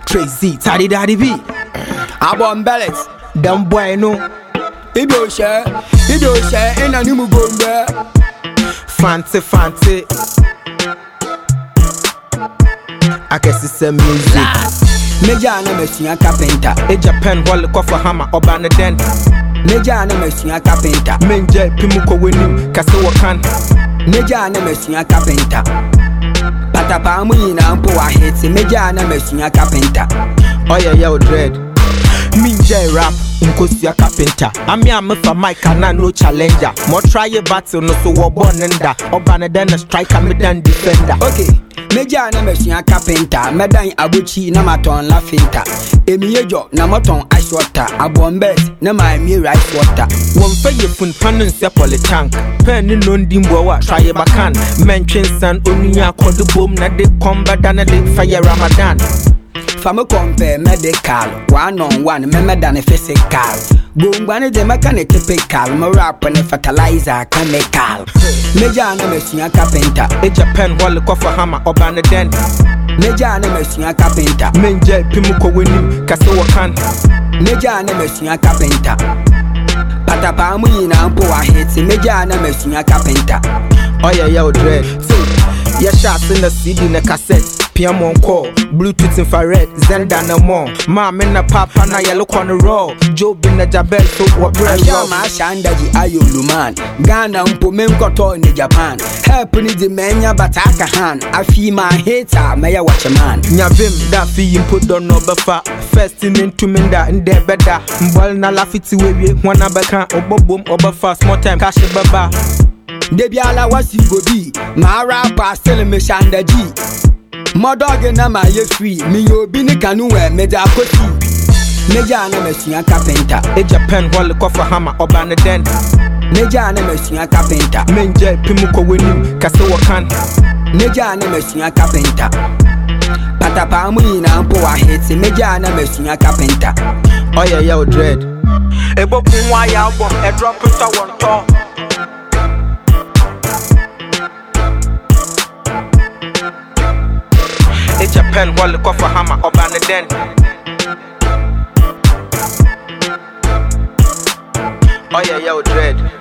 Crazy, Taddy Daddy B. Abon Bellet. Them boy no. Ido share, and a new go there. Fancy. I guess it's a music. Major machine carpenter. A Japan wall for hammer or banner den. Major machine carpenter. Menje Pimuko winning, Kasawa can. Major machine carpenter. Patapamu in Ampoa hits a major machine carpenter. Oh yeah, yo, dread. Minje rap, Nkosia carpenter. I'm a Mike and no challenger. More try a battle, no so war born and that. Or banner than a striker, me than defender. Okay. Major machine carpenter. Medan Abuchi, Namaton La Finta. Emiejo, Namaton ice water. Abon bet, Nama rice water. One for your fun pan and sepole tank. Penny non dimboa, try a bacan. Mention San Unia, call the boom, na de combat than a fire Ramadan. Fama compare medical, one on one, member than a physical. Boom, one of the mechanic typical, more rap and a fertilizer chemical. Major machine carpenter. A Japan wall for hammer or banner den. Major machine carpenter. Menje Pimuko winning, Kasawa can. Major machine carpenter. Patapamu in Ampoa hits a major machine carpenter. Oh yeah, yo, dread. So, your shots in the CD in the cassette. Piano call, Bluetooth infrared, Zenda no more. Mom in the papa na yellow on the roll. Job in the Jabel, so what bread? Shama Shandaji Ayo Luman. Ghana Mpumenkoto in Japan. Help me the mania bataka hand. I feel my hater, may I watch a man. Nyavim, that fee put on no buffer. First in into Minda and there better. Mbal na lafiti wewe, one abaka, oboboom, obafast, more time, cash baba. Debiala was you go be. My rapper still me Shandaji. My dog and I'm free. Me yo bini canoe, Major Coty. Major machine carpenter. A Japan wall for hammer or banner den. Major machine carpenter. Menje Pimuko winning, Kasawa can. Major machine carpenter. Patapamu in Ampoa hits a major machine carpenter. Oh yeah, yo, dread. A book why album, a drop it one top. A Japan wall for hammer or banner den. Oh yeah, yo, dread.